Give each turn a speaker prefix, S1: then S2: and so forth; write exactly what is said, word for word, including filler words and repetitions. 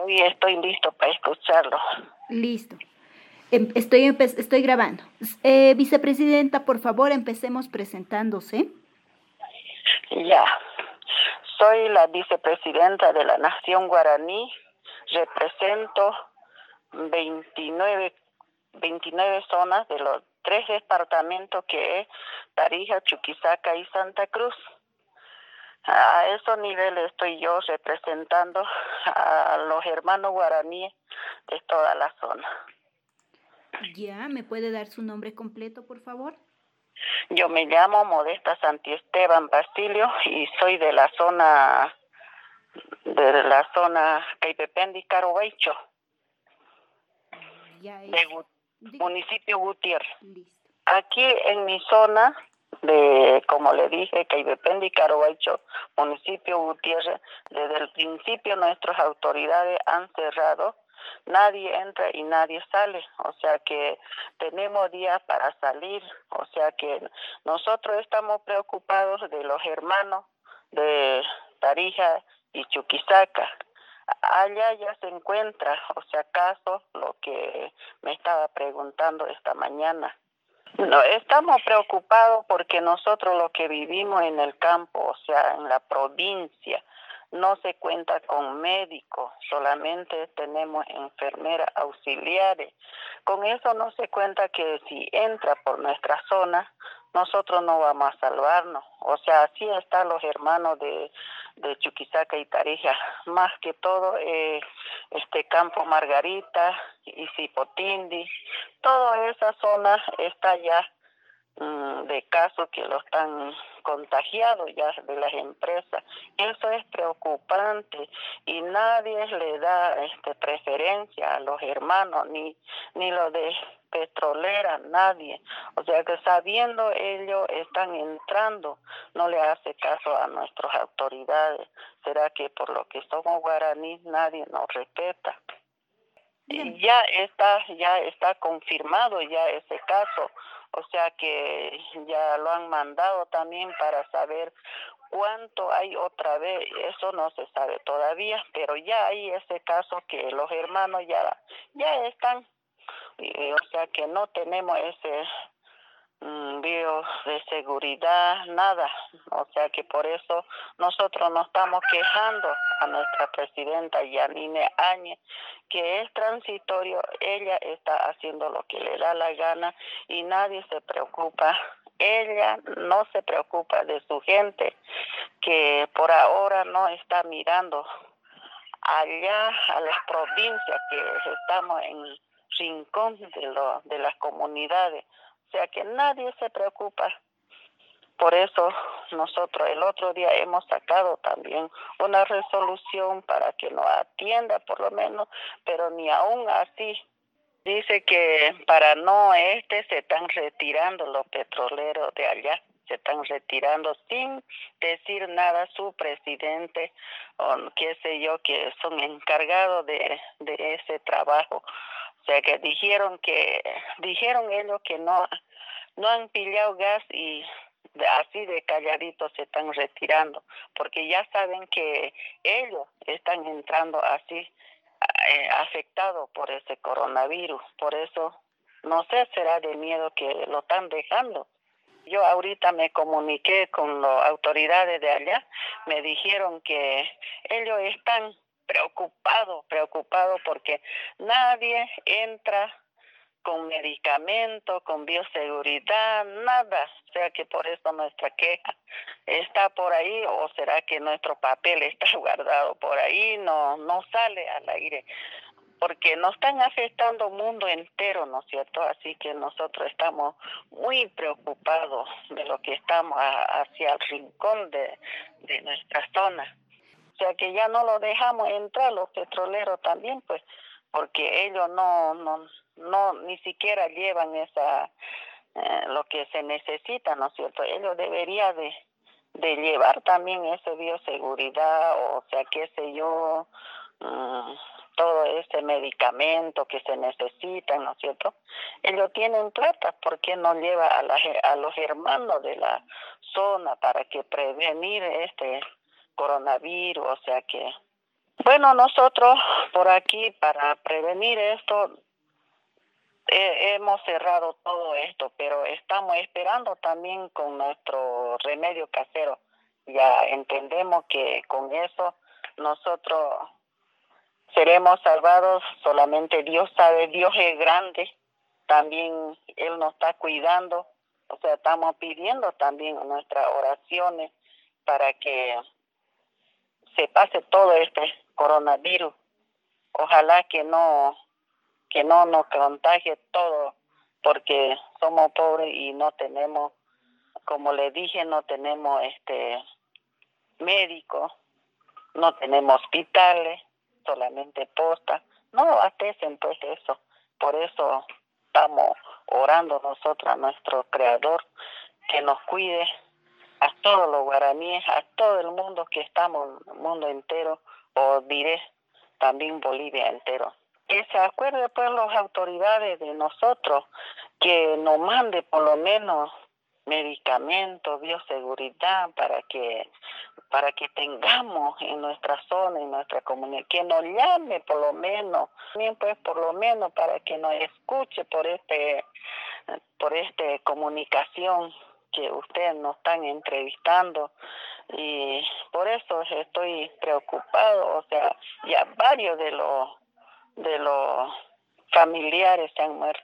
S1: Hoy estoy listo para escucharlo.
S2: Listo. Em- Estoy, empe- estoy grabando. Eh, vicepresidenta, por favor, empecemos presentándose.
S1: Ya. Soy la vicepresidenta de la Nación Guaraní. Represento veintinueve, veintinueve zonas de los tres departamentos que es Tarija, Chuquisaca y Santa Cruz. A esos niveles estoy yo representando a los hermanos guaraníes de toda la zona.
S2: Ya, ¿me puede dar su nombre completo, por favor?
S1: Yo me llamo Modesta Santiesteban Basilio y soy de la zona de la zona Caipependi Carobaicho,
S2: Ya es.
S1: de Gu-
S2: Diga.
S1: municipio Gutiérrez.
S2: Listo.
S1: Aquí en mi zona de, como le dije, Caipependi Carobaicho, municipio Gutiérrez, desde el principio nuestras autoridades han cerrado. Nadie entra y nadie sale, o sea que tenemos días para salir, o sea que nosotros estamos preocupados de los hermanos de Tarija y Chuquisaca. Allá ya se encuentra, o sea, acaso lo que me estaba preguntando esta mañana. No, estamos preocupados porque nosotros lo que vivimos en el campo, o sea, en la provincia, no se cuenta con médicos, solamente tenemos enfermeras auxiliares. Con eso no se cuenta que si entra por nuestra zona, nosotros no vamos a salvarnos. O sea, así están los hermanos de, de Chuquisaca y Tarija. Más que todo, eh, este Campo Margarita y Cipotindi, toda esa zona está ya de casos que lo están contagiados ya de las empresas. Eso es preocupante y nadie le da este preferencia a los hermanos, ni ni lo de petrolera, nadie. O sea que sabiendo ellos están entrando, no le hace caso a nuestras autoridades. ¿Será que por lo que somos guaraníes nadie nos respeta?
S2: Dígame.
S1: Ya está, ya está confirmado ya ese caso, o sea que ya lo han mandado también para saber cuánto hay otra vez, eso no se sabe todavía, pero ya hay ese caso que los hermanos ya, ya están, y, o sea que no tenemos ese mm, bio de seguridad, nada, o sea que por eso nosotros nos estamos quejando a nuestra presidenta Yanine Áñez, que es transitorio, ella está haciendo lo que le da la gana y nadie se preocupa. Ella no se preocupa de su gente, que por ahora no está mirando allá a las provincias que estamos en el rincón de, lo, de las comunidades. O sea que nadie se preocupa. Por eso nosotros el otro día hemos sacado también una resolución para que nos atienda por lo menos, pero ni aún así. Dice que para no este se están retirando los petroleros de allá, se están retirando sin decir nada su presidente o qué sé yo, que son encargados de, de ese trabajo. O sea que dijeron que dijeron ellos que no no han pillado gas y de, así de calladitos se están retirando, porque ya saben que ellos están entrando así eh, afectados por ese coronavirus. Por eso, no sé, será de miedo que lo están dejando. Yo ahorita me comuniqué con las autoridades de allá, me dijeron que ellos están preocupados, preocupados porque nadie entra con medicamentos, con bioseguridad, nada. O sea que por eso nuestra queja está por ahí, o será que nuestro papel está guardado por ahí, no, no sale al aire, porque nos están afectando el mundo entero, ¿no es cierto? Así que nosotros estamos muy preocupados de lo que estamos a, hacia el rincón de, de nuestra zona. O sea que ya no lo dejamos entrar, los petroleros también, pues, porque ellos no, no, no ni siquiera llevan esa eh, lo que se necesita, ¿no es cierto? Ellos deberían de, de llevar también ese bioseguridad, o sea, qué sé yo, um, todo ese medicamento que se necesita, ¿no es cierto? Ellos tienen plata, ¿por qué no lleva a, la, a los hermanos de la zona para que prevenir este coronavirus? O sea que Bueno, nosotros por aquí para prevenir esto eh, hemos cerrado todo esto, pero estamos esperando también con nuestro remedio casero. Ya entendemos que con eso nosotros seremos salvados, solamente Dios sabe, Dios es grande, también Él nos está cuidando, o sea, estamos pidiendo también nuestras oraciones para que se pase todo este coronavirus. Ojalá que no que no nos contagie todo, porque somos pobres y no tenemos, como le dije, no tenemos este médicos, no tenemos hospitales, solamente postas. No abastecen pues eso. Por eso estamos orando nosotros a nuestro Creador que nos cuide a todos los guaraníes, a todo el mundo que estamos, el mundo entero, o diré también Bolivia entero. Que se acuerde pues las autoridades de nosotros, que nos mande por lo menos medicamentos, bioseguridad, para que para que tengamos en nuestra zona, en nuestra comunidad, que nos llame por lo menos, también pues por lo menos para que nos escuche por este por esta comunicación que ustedes nos están entrevistando, y por eso estoy preocupado. O sea, ya varios de los de los familiares se han muerto.